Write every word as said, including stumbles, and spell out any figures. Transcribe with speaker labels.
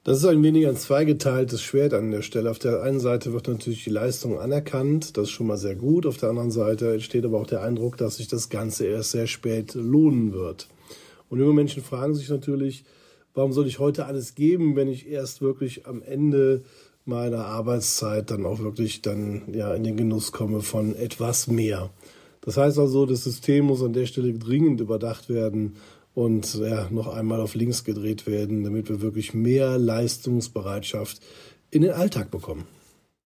Speaker 1: Das ist ein wenig ein zweigeteiltes Schwert an der Stelle. Auf der einen Seite wird natürlich die Leistung anerkannt, das ist schon mal sehr gut. Auf der anderen Seite entsteht aber auch der Eindruck, dass sich das Ganze erst sehr spät lohnen wird. Und junge Menschen fragen sich natürlich, warum soll ich heute alles geben, wenn ich erst wirklich am Ende meiner Arbeitszeit dann auch wirklich dann ja in den Genuss komme von etwas mehr. Das heißt also, das System muss an der Stelle dringend überdacht werden und ja, noch einmal auf links gedreht werden, damit wir wirklich mehr Leistungsbereitschaft in den Alltag bekommen.